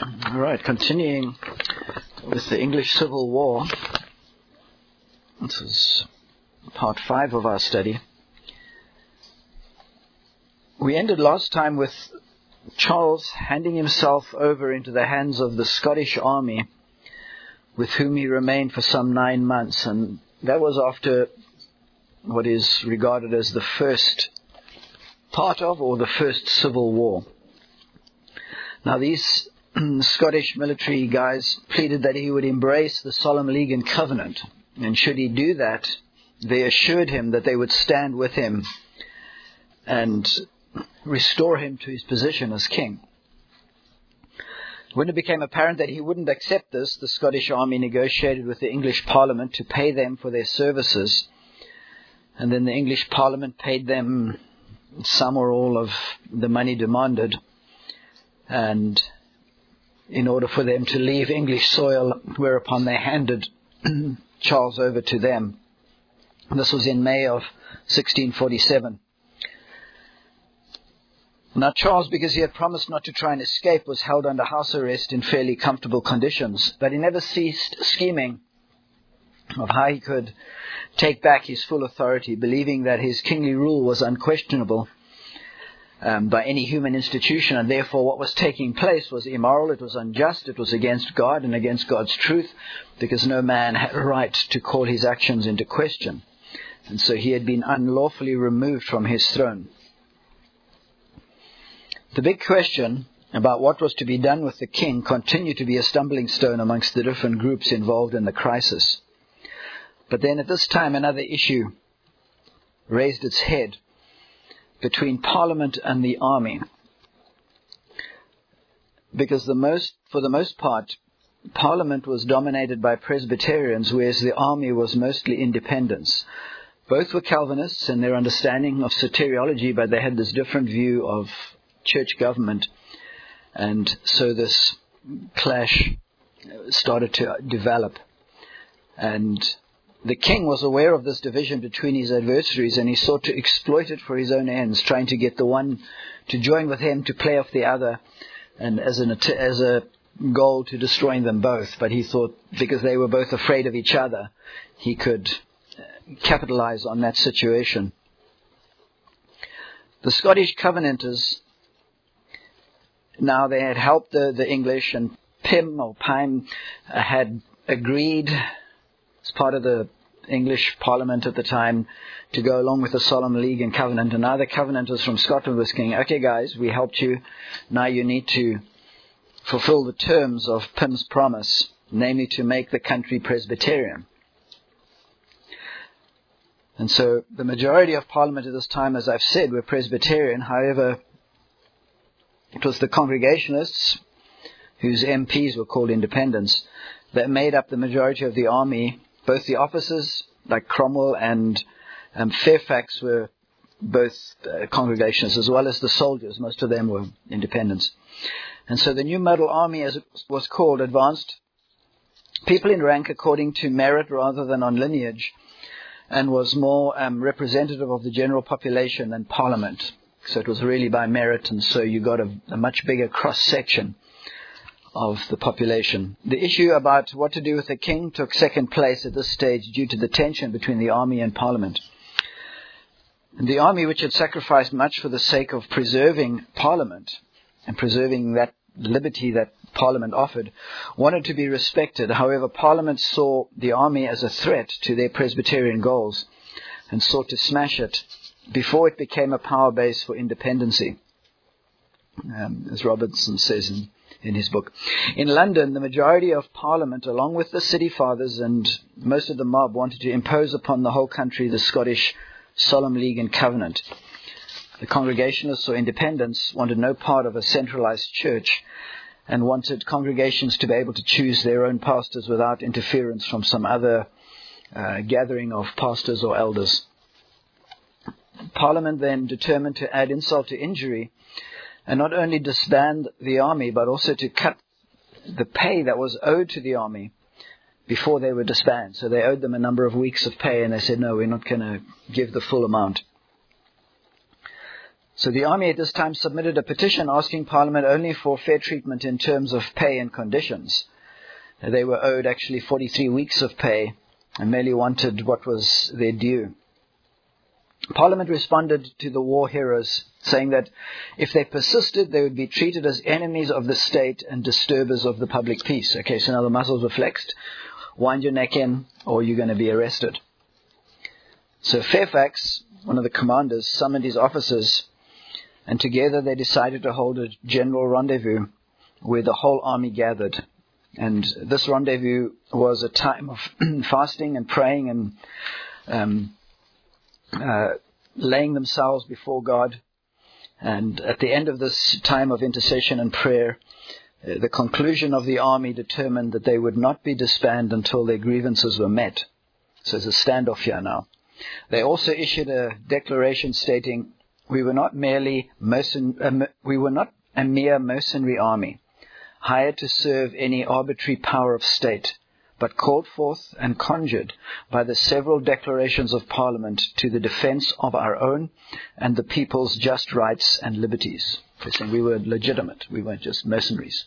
All right, continuing with the English Civil War. This is part 5 of our study. We ended last time with Charles handing himself over into the hands of the Scottish army, with whom he remained for some 9 months, and that was after what is regarded as the first part of, or the first Civil War. Now these Scottish military guys pleaded that he would embrace the Solemn League and Covenant, and should he do that, they assured him that they would stand with him and restore him to his position as king. When it became apparent that he wouldn't accept this, the Scottish army negotiated with the English Parliament to pay them for their services, and then the English Parliament paid them some or all of the money demanded, and in order for them to leave English soil, whereupon they handed Charles over to them. This was in May of 1647. Now Charles, because he had promised not to try and escape, was held under house arrest in fairly comfortable conditions, but he never ceased scheming of how he could take back his full authority, believing that his kingly rule was unquestionable by any human institution, and therefore what was taking place was immoral, it was unjust, it was against God and against God's truth, because no man had a right to call his actions into question. And so he had been unlawfully removed from his throne. The big question about what was to be done with the king continued to be a stumbling stone amongst the different groups involved in the crisis. But then at this time another issue raised its head between Parliament and the army. Because for the most part, Parliament was dominated by Presbyterians, whereas the army was mostly independents. Both were Calvinists in their understanding of soteriology, but they had this different view of church government. And so this clash started to develop. And the king was aware of this division between his adversaries, and he sought to exploit it for his own ends, trying to get the one to join with him to play off the other, and as a goal to destroying them both. But he thought because they were both afraid of each other, he could capitalize on that situation. The Scottish Covenanters, now they had helped the English, and Pym had agreed as part of the English Parliament at the time to go along with the Solemn League and Covenant. And now the Covenanters from Scotland were saying, okay guys, we helped you. Now you need to fulfill the terms of Pym's promise, namely to make the country Presbyterian. And so the majority of Parliament at this time, as I've said, were Presbyterian. However, it was the Congregationalists, whose MPs were called independents, that made up the majority of the army. Both the officers, like Cromwell and Fairfax, were both Congregationalists, as well as the soldiers. Most of them were independents. And so the New Model Army, as it was called, advanced people in rank according to merit rather than on lineage, and was more representative of the general population than Parliament. So it was really by merit, and so you got a much bigger cross-section of the population. The issue about what to do with the king took second place at this stage due to the tension between the army and Parliament. And the army, which had sacrificed much for the sake of preserving Parliament and preserving that liberty that Parliament offered, wanted to be respected. However, Parliament saw the army as a threat to their Presbyterian goals and sought to smash it before it became a power base for independency, as Robertson says in his book. In London, the majority of Parliament, along with the city fathers and most of the mob, wanted to impose upon the whole country the Scottish Solemn League and Covenant. The Congregationalists or independents wanted no part of a centralized church and wanted congregations to be able to choose their own pastors without interference from some other gathering of pastors or elders. Parliament then determined to add insult to injury and not only disband the army, but also to cut the pay that was owed to the army before they were disbanded. So they owed them a number of weeks of pay, and they said, no, we're not going to give the full amount. So the army at this time submitted a petition asking Parliament only for fair treatment in terms of pay and conditions. They were owed actually 43 weeks of pay and merely wanted what was their due. Parliament responded to the war heroes, saying that if they persisted, they would be treated as enemies of the state and disturbers of the public peace. Okay, so now the muscles were flexed. Wind your neck in, or you're going to be arrested. So Fairfax, one of the commanders, summoned his officers, and together they decided to hold a general rendezvous where the whole army gathered. And this rendezvous was a time of fasting and praying and laying themselves before God. And at the end of this time of intercession and prayer, the conclusion of the army determined that they would not be disbanded until their grievances were met. So there's a standoff here now. They also issued a declaration stating, we were not a mere mercenary army, hired to serve any arbitrary power of state, but called forth and conjured by the several declarations of Parliament to the defense of our own and the people's just rights and liberties. They're saying we were legitimate, we weren't just mercenaries.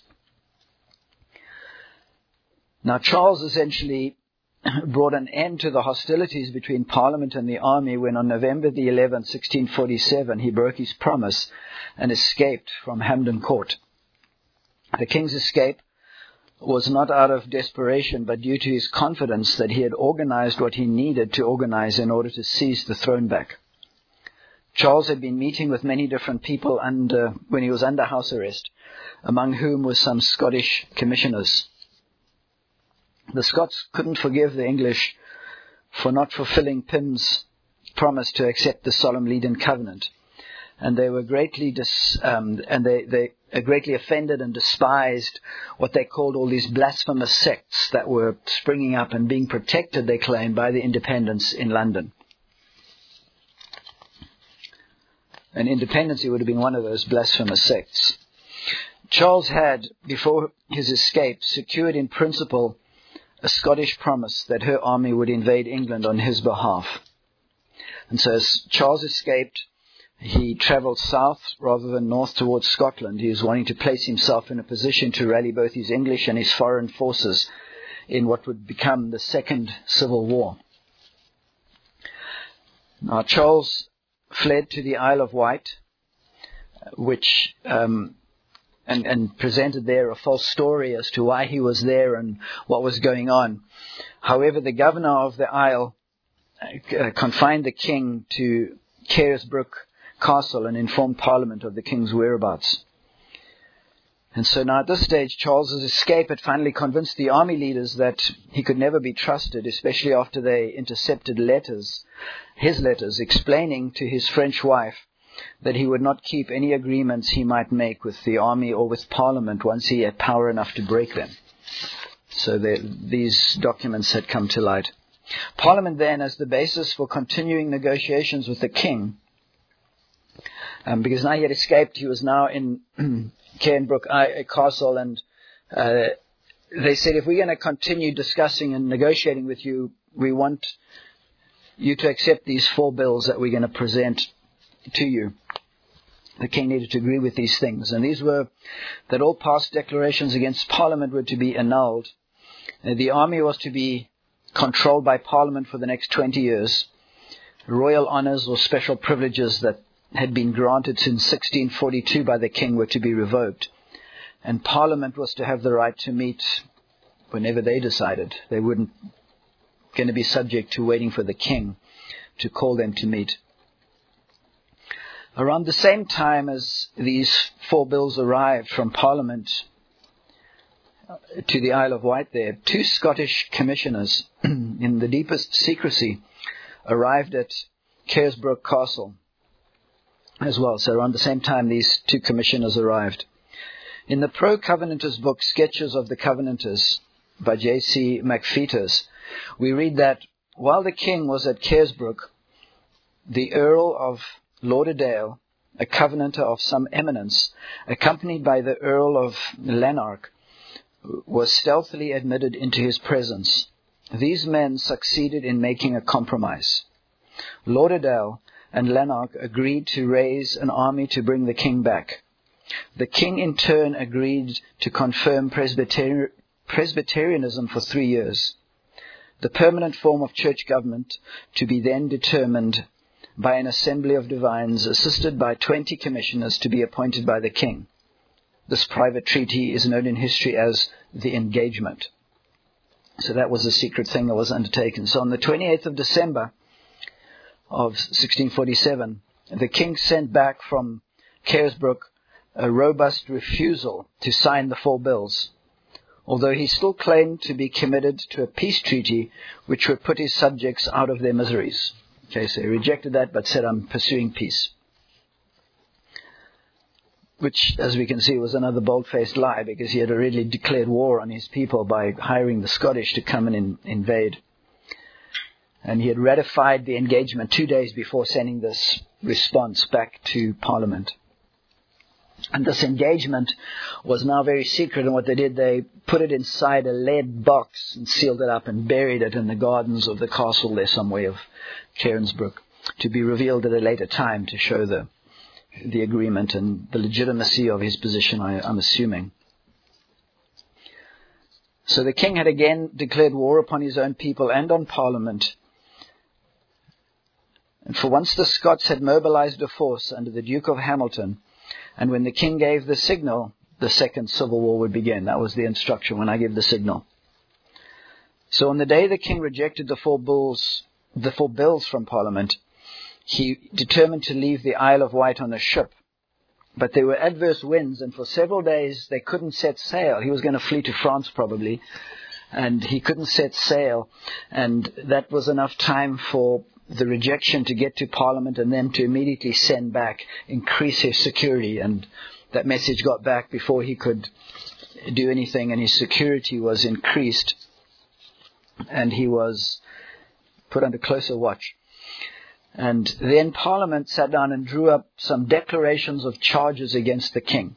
Now Charles essentially brought an end to the hostilities between Parliament and the army when on November the 11th, 1647, he broke his promise and escaped from Hampden Court. The king's escape was not out of desperation, but due to his confidence that he had organized what he needed to organize in order to seize the throne back. Charles had been meeting with many different people when he was under house arrest, among whom were some Scottish commissioners. The Scots couldn't forgive the English for not fulfilling Pym's promise to accept the Solemn Leiden Covenant, and they were greatly greatly offended and despised what they called all these blasphemous sects that were springing up and being protected, they claimed, by the independents in London. And independency would have been one of those blasphemous sects. Charles had, before his escape, secured in principle a Scottish promise that her army would invade England on his behalf. And so as Charles escaped, he travelled south rather than north towards Scotland. He was wanting to place himself in a position to rally both his English and his foreign forces in what would become the Second Civil War. Now Charles fled to the Isle of Wight, which and presented there a false story as to why he was there and what was going on. However, the governor of the Isle confined the king to Carisbrooke Castle and informed Parliament of the king's whereabouts. And so now at this stage, Charles's escape had finally convinced the army leaders that he could never be trusted, especially after they intercepted his letters, explaining to his French wife that he would not keep any agreements he might make with the army or with Parliament once he had power enough to break them. So these documents had come to light. Parliament then, as the basis for continuing negotiations with the king, because now he had escaped, he was now in Cairnbrook Castle, and they said, if we're going to continue discussing and negotiating with you, we want you to accept these 4 bills that we're going to present to you. The king needed to agree with these things, and these were that all past declarations against Parliament were to be annulled. The army was to be controlled by Parliament for the next 20 years. Royal honours or special privileges that had been granted since 1642 by the king were to be revoked, and Parliament was to have the right to meet whenever they decided. They weren't going to be subject to waiting for the king to call them to meet. Around the same time as these 4 bills arrived from Parliament to the Isle of Wight there, 2 Scottish commissioners in the deepest secrecy arrived at Carisbrooke Castle as well. So around the same time these 2 commissioners arrived. In the pro-Covenanters book, Sketches of the Covenanters by J.C. McFeeters, we read that while the king was at Carisbrooke, the Earl of Lauderdale, a Covenanter of some eminence, accompanied by the Earl of Lanark, was stealthily admitted into his presence. These men succeeded in making a compromise. Lauderdale and Lanark agreed to raise an army to bring the king back. The king in turn agreed to confirm Presbyterianism for 3 years, the permanent form of church government to be then determined by an assembly of divines assisted by 20 commissioners to be appointed by the king. This private treaty is known in history as the Engagement. So that was a secret thing that was undertaken. So on the 28th of December of 1647, the king sent back from Carisbrooke a robust refusal to sign the 4 bills, although he still claimed to be committed to a peace treaty which would put his subjects out of their miseries. Okay, so he rejected that but said, I'm pursuing peace. Which, as we can see, was another bold-faced lie, because he had already declared war on his people by hiring the Scottish to come and invade. And he had ratified the engagement 2 days before sending this response back to Parliament. And this engagement was now very secret, and what they did, they put it inside a lead box and sealed it up and buried it in the gardens of the castle there somewhere of Cairnsbrook, to be revealed at a later time to show the agreement and the legitimacy of his position, I'm assuming. So the king had again declared war upon his own people and on Parliament. And for once the Scots had mobilized a force under the Duke of Hamilton, and when the king gave the signal, the Second Civil War would begin. That was the instruction, when I give the signal. So on the day the king rejected the 4 bills from Parliament, he determined to leave the Isle of Wight on a ship. But there were adverse winds, and for several days they couldn't set sail. He was going to flee to France probably, and he couldn't set sail. And that was enough time for the rejection to get to Parliament and them to immediately send back, increase his security. And that message got back before he could do anything, and his security was increased, and he was put under closer watch. And then Parliament sat down and drew up some declarations of charges against the king.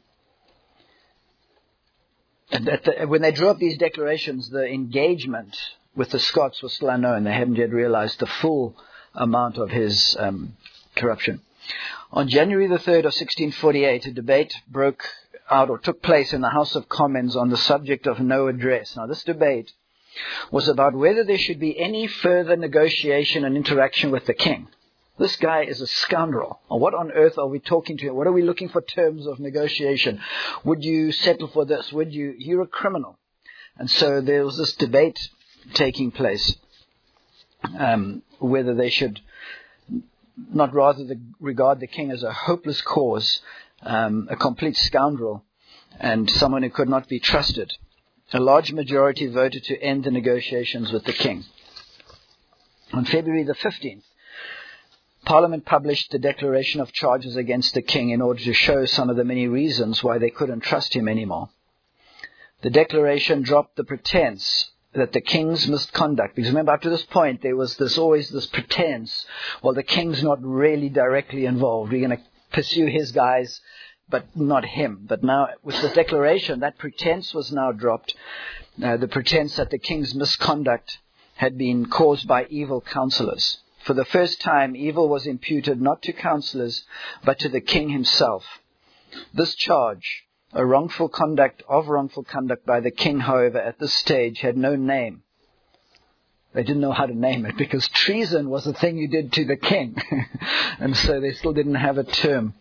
And when they drew up these declarations, the engagement with the Scots was still unknown. They hadn't yet realized the full amount of his corruption. On January the 3rd of 1648, a debate broke out or took place in the House of Commons on the subject of no address. Now, this debate was about whether there should be any further negotiation and interaction with the king. This guy is a scoundrel. What on earth are we talking to him? What are we looking for terms of negotiation? Would you settle for this? You're a criminal. And so there was this debate taking place, whether they should not rather regard the king as a hopeless cause, a complete scoundrel, and someone who could not be trusted. A large majority voted to end the negotiations with the king. On February the 15th, Parliament published the declaration of charges against the king in order to show some of the many reasons why they couldn't trust him anymore. The declaration dropped the pretense that the king's misconduct, because remember, up to this point, there was always this pretense, well, the king's not really directly involved. We're going to pursue his guys, but not him. But now, with the declaration, that pretense was now dropped. The pretense that the king's misconduct had been caused by evil counselors. For the first time, evil was imputed not to counselors, but to the king himself. This charge, wrongful conduct by the king, however, at this stage had no name. They didn't know how to name it, because treason was a thing you did to the king. And so they still didn't have a term.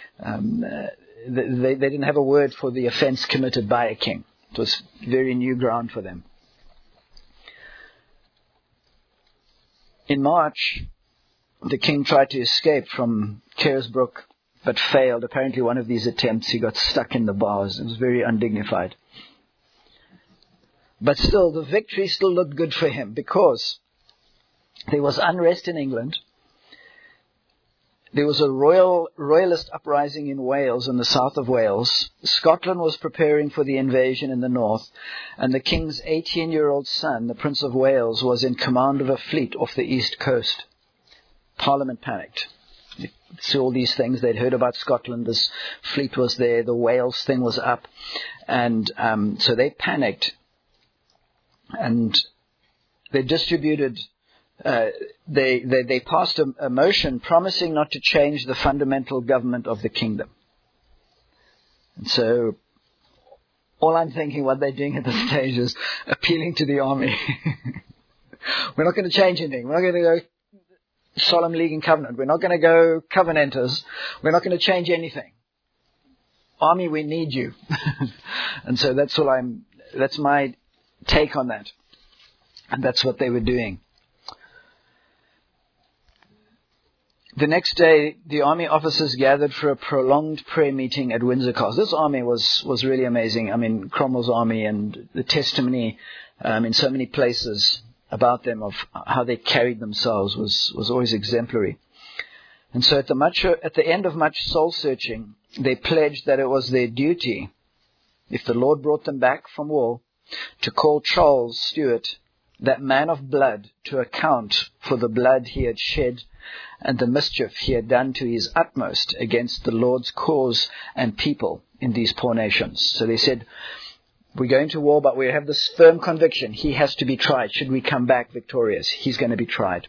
They didn't have a word for the offense committed by a king. It was very new ground for them. In March, the king tried to escape from Carisbrooke, but failed. Apparently one of these attempts, he got stuck in the bars. It was very undignified. But still, the victory still looked good for him, because there was unrest in England. There was a royalist uprising in Wales, in the south of Wales. Scotland was preparing for the invasion in the north, and the king's 18-year-old son, the Prince of Wales, was in command of a fleet off the east coast. Parliament panicked. You see all these things. They'd heard about Scotland. This fleet was there. The Wales thing was up. And so they panicked. And they distributed they passed a motion promising not to change the fundamental government of the kingdom. And so all I'm thinking what they're doing at this stage is appealing to the army. We're not going to change anything. We're not going to go solemn league and covenant. We're not going to go covenanters. We're not going to change anything. Army, we need you. And so that's my take on that. And that's what they were doing. The next day, the army officers gathered for a prolonged prayer meeting at Windsor Castle. This army was really amazing. I mean, Cromwell's army, and the testimony in so many places about them of how they carried themselves was always exemplary. And so at the end of much soul searching, they pledged that it was their duty, if the Lord brought them back from war, to call Charles Stuart, that man of blood, to account for the blood he had shed and the mischief he had done to his utmost against the Lord's cause and people in these poor nations. So they said, we're going to war, but we have this firm conviction. He has to be tried. Should we come back victorious, he's going to be tried.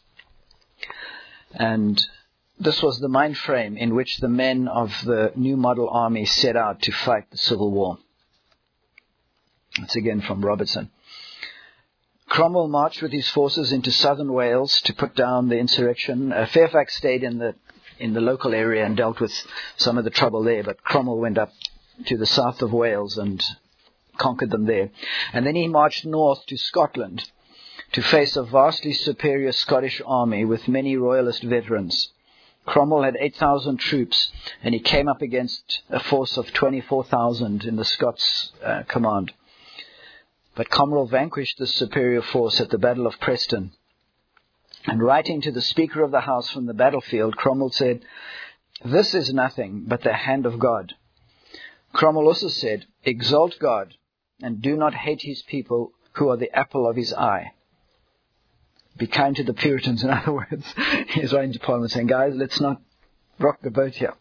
And this was the mind frame in which the men of the New Model Army set out to fight the Civil War. That's again from Robertson. Cromwell marched with his forces into southern Wales to put down the insurrection. Fairfax stayed in the local area and dealt with some of the trouble there, but Cromwell went up to the south of Wales and conquered them there. And then he marched north to Scotland to face a vastly superior Scottish army with many royalist veterans. Cromwell had 8,000 troops, and he came up against a force of 24,000 in the Scots command. But Cromwell vanquished this superior force at the Battle of Preston. And writing to the Speaker of the House from the battlefield, Cromwell said, "This is nothing but the hand of God." Cromwell also said, "Exalt God, and do not hate his people who are the apple of his eye." Be kind to the Puritans, in other words. He's writing to Parliament saying, guys, let's not rock the boat here.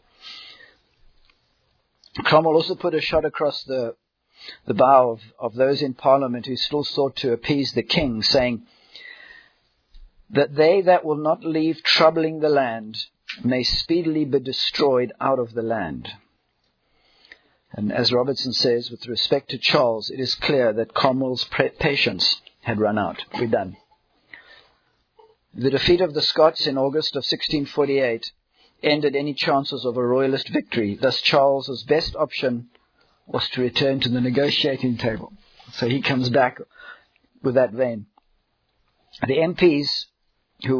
Cromwell also put a shot across the bow of those in Parliament who still sought to appease the king, saying that they that will not leave troubling the land may speedily be destroyed out of the land. And as Robertson says, with respect to Charles, it is clear that Cromwell's patience had run out. We're done. The defeat of the Scots in August of 1648 ended any chances of a royalist victory. Thus Charles's best option was to return to the negotiating table. So he comes back with that vein. The MPs who were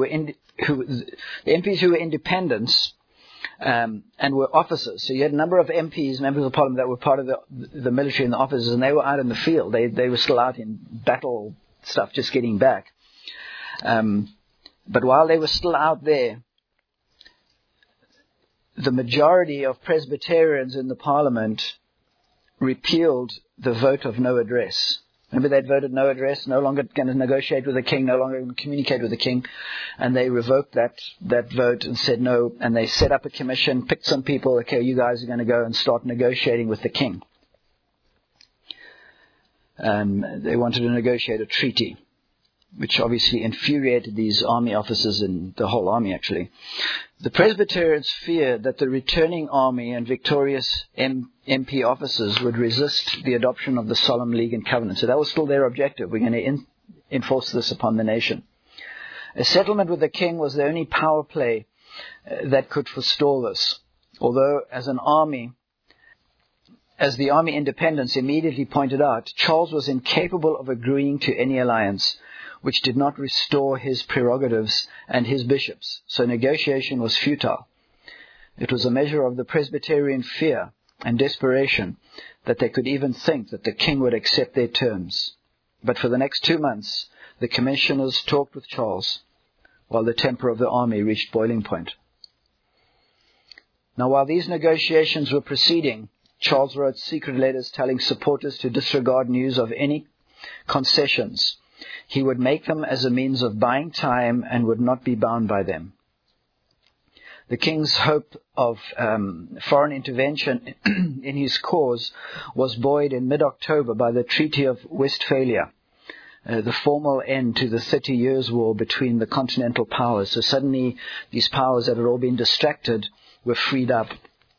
independents and were officers. So you had a number of MPs, members of Parliament, that were part of the military and the officers, and they were out in the field. They were still out in battle stuff, just getting back. But while they were still out there, the majority of Presbyterians in the Parliament repealed the vote of no address. Remember, they'd voted no address, no longer going to negotiate with the king, no longer going to communicate with the king. And they revoked that vote and said no. And they set up a commission, picked some people, okay, you guys are going to go and start negotiating with the king. They wanted to negotiate a treaty, which obviously infuriated these army officers and the whole army, actually. The Presbyterians feared that the returning army and victorious MP officers would resist the adoption of the Solemn League and Covenant. So that was still their objective. We're going to enforce this upon the nation. A settlement with the king was the only power play that could forestall this. Although, as the army independents immediately pointed out, Charles was incapable of agreeing to any alliance which did not restore his prerogatives and his bishops. So negotiation was futile. It was a measure of the Presbyterian fear and desperation that they could even think that the king would accept their terms. But for the next 2 months, the commissioners talked with Charles, while the temper of the army reached boiling point. Now, while these negotiations were proceeding, Charles wrote secret letters telling supporters to disregard news of any concessions. He would make them as a means of buying time and would not be bound by them. The king's hope of foreign intervention in his cause was buoyed in mid-October by the Treaty of Westphalia. the formal end to the 30 Years' War between the continental powers. So suddenly these powers that had all been distracted were freed up.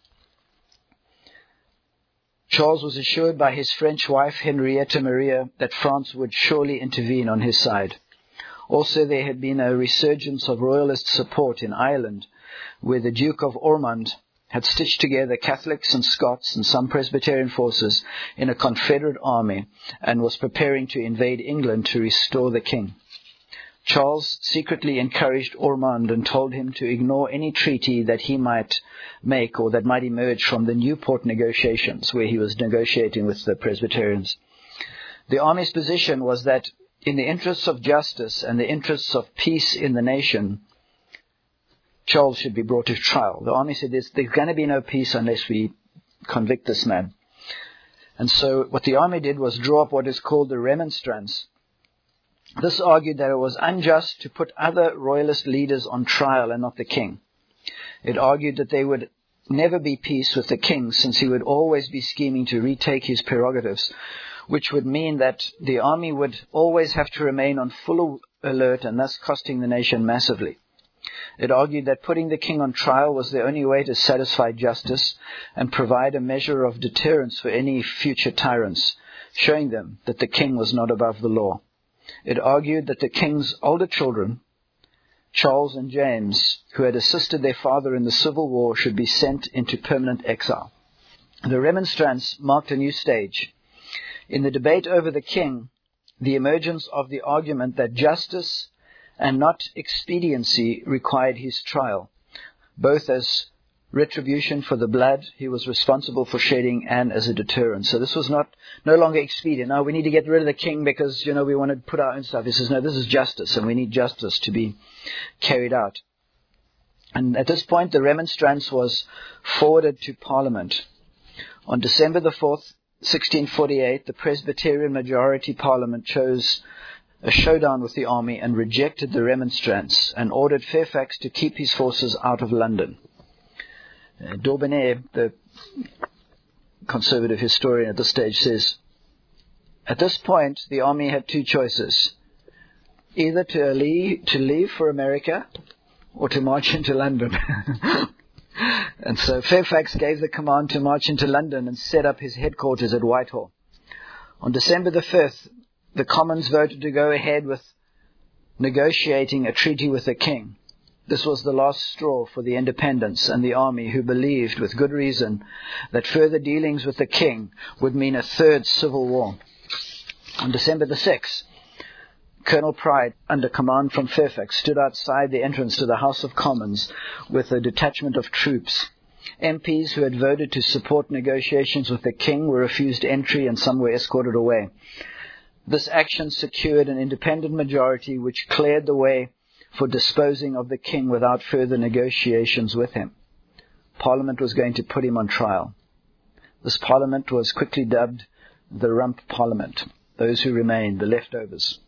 Charles was assured by his French wife, Henrietta Maria, that France would surely intervene on his side. Also, there had been a resurgence of royalist support in Ireland, where the Duke of Ormond had stitched together Catholics and Scots and some Presbyterian forces in a Confederate army and was preparing to invade England to restore the king. Charles secretly encouraged Ormond and told him to ignore any treaty that he might make or that might emerge from the Newport negotiations, where he was negotiating with the Presbyterians. The army's position was that in the interests of justice and the interests of peace in the nation, Charles should be brought to trial. The army said there's going to be no peace unless we convict this man. And so what the army did was draw up what is called the Remonstrance. This argued that it was unjust to put other royalist leaders on trial and not the king. It argued that there would never be peace with the king, since he would always be scheming to retake his prerogatives, which would mean that the army would always have to remain on full alert and thus costing the nation massively. It argued that putting the king on trial was the only way to satisfy justice and provide a measure of deterrence for any future tyrants, showing them that the king was not above the law. It argued that the king's older children, Charles and James, who had assisted their father in the Civil War, should be sent into permanent exile. The Remonstrance marked a new stage. In the debate over the king, the emergence of the argument that justice and not expediency required his trial, both as retribution for the blood he was responsible for shedding and as a deterrent. So this was no longer expedient. Now we need to get rid of the king because, we want to put our own stuff. He says, no, this is justice, and we need justice to be carried out. And at this point, the Remonstrance was forwarded to Parliament. On December the 4th, 1648, the Presbyterian majority Parliament chose a showdown with the army and rejected the Remonstrance and ordered Fairfax to keep his forces out of London. D'Aubigné, the conservative historian at this stage, says, at this point, the army had two choices, either to leave for America or to march into London. And so Fairfax gave the command to march into London and set up his headquarters at Whitehall. On December the 5th, the Commons voted to go ahead with negotiating a treaty with the king. This was the last straw for the independents and the army, who believed, with good reason, that further dealings with the king would mean a third civil war. On December the 6th, Colonel Pride, under command from Fairfax, stood outside the entrance to the House of Commons with a detachment of troops. MPs who had voted to support negotiations with the king were refused entry and some were escorted away. This action secured an independent majority which cleared the way for disposing of the king without further negotiations with him. Parliament was going to put him on trial. This Parliament was quickly dubbed the Rump Parliament, those who remained, the leftovers.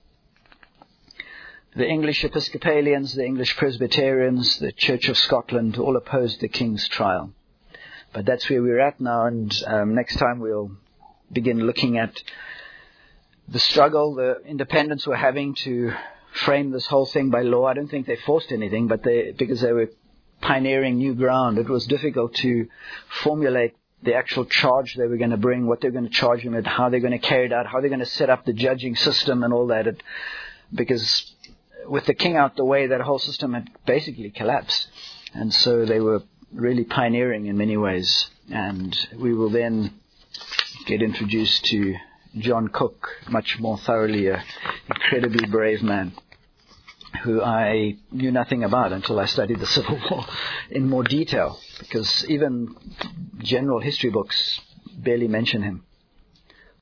The English Episcopalians, the English Presbyterians, the Church of Scotland all opposed the king's trial. But that's where we're at now, and next time we'll begin looking at the struggle the independents were having to frame this whole thing by law. I don't think they forced anything, but because they were pioneering new ground, it was difficult to formulate the actual charge they were going to bring, what they were going to charge them with, how they're going to carry it out, how they're going to set up the judging system and all that. Because with the king out the way, that whole system had basically collapsed. And so they were really pioneering in many ways. And we will then get introduced to John Cook much more thoroughly, an incredibly brave man who I knew nothing about until I studied the Civil War in more detail, because even general history books barely mention him.